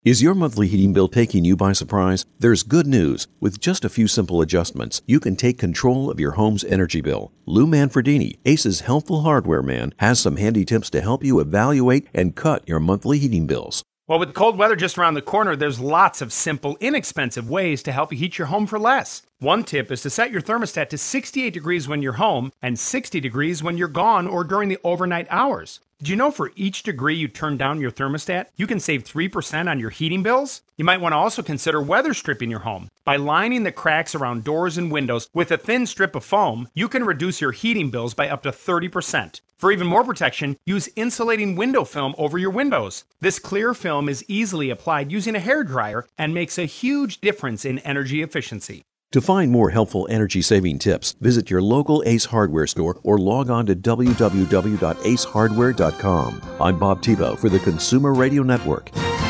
Is your monthly heating bill taking you by surprise? There's good news. With just a few simple adjustments, you can take control of your home's energy bill. Lou Manfredini, Ace's helpful hardware man, has some handy tips to help you evaluate and cut your monthly heating bills. Well, with cold weather just around the corner, there's lots of simple, inexpensive ways to help you heat your home for less. One tip is to set your thermostat to 68 degrees when you're home and 60 degrees when you're gone or during the overnight hours. Did you know for each degree you turn down your thermostat, you can save 3% on your heating bills? You might want to also consider weather stripping your home. By lining the cracks around doors and windows with a thin strip of foam, you can reduce your heating bills by up to 30%. For even more protection, use insulating window film over your windows. This clear film is easily applied using a hairdryer and makes a huge difference in energy efficiency. To find more helpful energy-saving tips, visit your local Ace Hardware store or log on to www.acehardware.com. I'm Bob Tebow for the Consumer Radio Network.